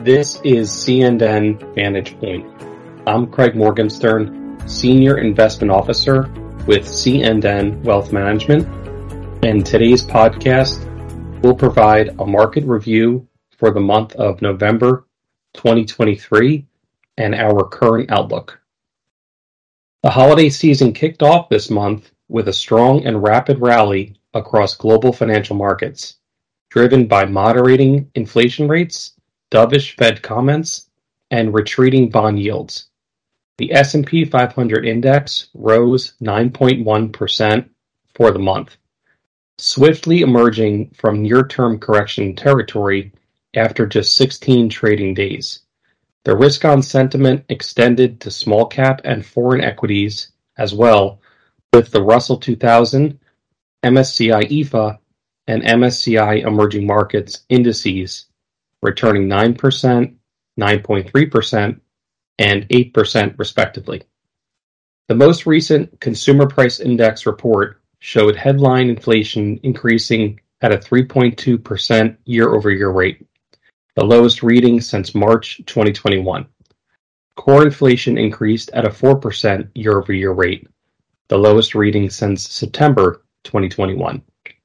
This is C&N Vantage Point. I'm Craig Morgenstern, Senior Investment Officer with C&N Wealth Management, and today's podcast will provide a market review for the month of November 2023 and our current outlook. The holiday season kicked off this month with a strong and rapid rally across global financial markets, driven by moderating inflation rates, dovish Fed comments, and retreating bond yields. The S&P 500 index rose 9.1% for the month, swiftly emerging from near-term correction territory after just 16 trading days. The risk-on sentiment extended to small-cap and foreign equities as well, with the Russell 2000, MSCI EAFE, and MSCI Emerging Markets indices returning 9%, 9.3%, and 8% respectively. The most recent Consumer Price Index report showed headline inflation increasing at a 3.2% year-over-year rate, the lowest reading since March 2021. Core inflation increased at a 4% year-over-year rate, the lowest reading since September 2021.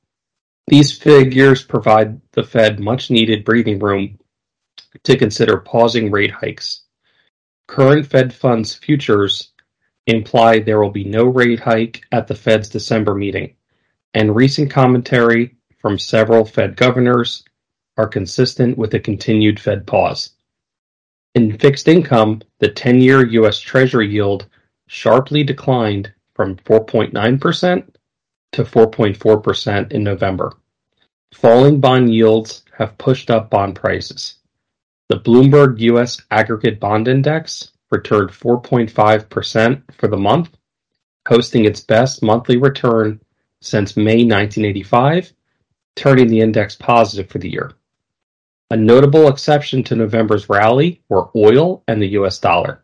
These figures provide the Fed much-needed breathing room to consider pausing rate hikes. Current Fed funds futures imply there will be no rate hike at the Fed's December meeting, and recent commentary from several Fed governors are consistent with a continued Fed pause. In fixed income, the 10-year U.S. Treasury yield sharply declined from 4.9% to 4.4% in November. Falling bond yields have pushed up bond prices. The Bloomberg U.S. Aggregate Bond Index returned 4.5% for the month, posting its best monthly return since May 1985, turning the index positive for the year. A notable exception to November's rally were oil and the U.S. dollar.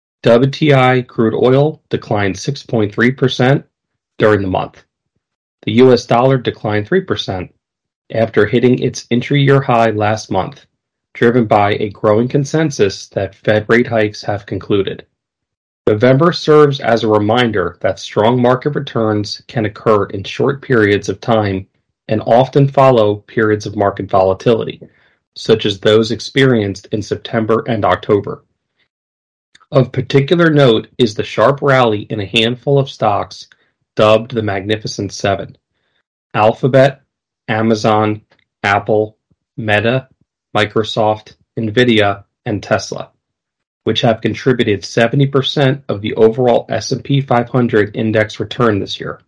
WTI crude oil declined 6.3% during the month. The U.S. dollar declined 3% after hitting its intra-year high last month, driven by a growing consensus that Fed rate hikes have concluded. November serves as a reminder that strong market returns can occur in short periods of time and often follow periods of market volatility, such as those experienced in September and October. Of particular note is the sharp rally in a handful of stocks dubbed the Magnificent Seven: Alphabet, Amazon, Apple, Meta, Microsoft, Nvidia, and Tesla, which have contributed 70% of the overall S&P 500 index return this year.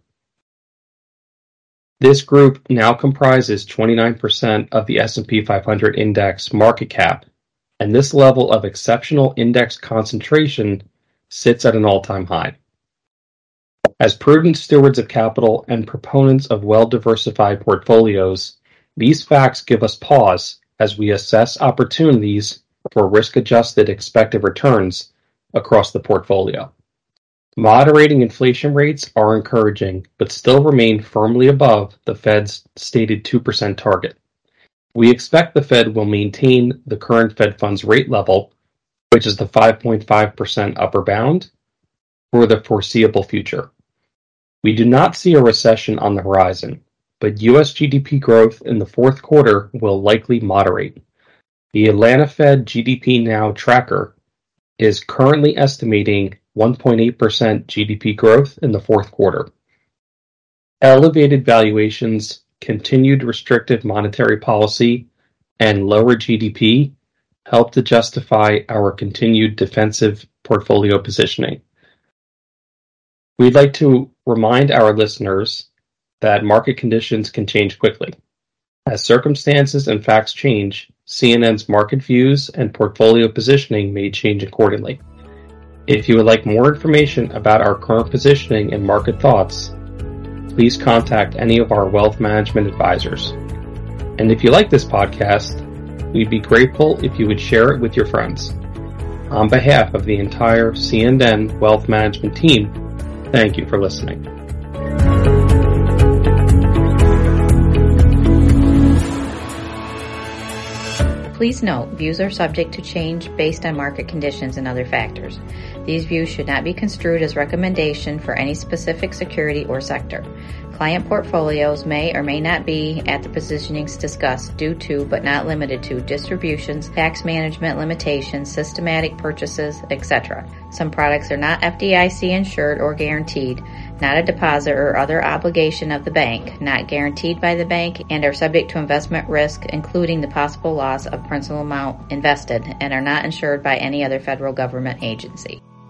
This group now comprises 29% of the S&P 500 index market cap, and this level of exceptional index concentration sits at an all-time high. As prudent stewards of capital and proponents of well-diversified portfolios, these facts give us pause as we assess opportunities for risk-adjusted expected returns across the portfolio. Moderating inflation rates are encouraging, but still remain firmly above the Fed's stated 2% target. We expect the Fed will maintain the current Fed funds rate level, which is the 5.5% upper bound, for the foreseeable future. We do not see a recession on the horizon, but U.S. GDP growth in the fourth quarter will likely moderate. The Atlanta Fed GDP Now tracker is currently estimating 1.8% GDP growth in the fourth quarter. Elevated valuations, continued restrictive monetary policy, and lower GDP help to justify our continued defensive portfolio positioning. We'd like to remind our listeners that market conditions can change quickly. As circumstances and facts change, C&N's market views and portfolio positioning may change accordingly. If you would like more information about our current positioning and market thoughts, please contact any of our wealth management advisors. And if you like this podcast, we'd be grateful if you would share it with your friends. On behalf of the entire C&N Wealth Management team, thank you for listening. Please note, views are subject to change based on market conditions and other factors. These views should not be construed as recommendation for any specific security or sector. Client portfolios may or may not be at the positionings discussed due to, but not limited to, distributions, tax management limitations, systematic purchases, etc. Some products are not FDIC insured or guaranteed, not a deposit or other obligation of the bank, not guaranteed by the bank, and are subject to investment risk, including the possible loss of principal amount invested, and are not insured by any other federal government agency.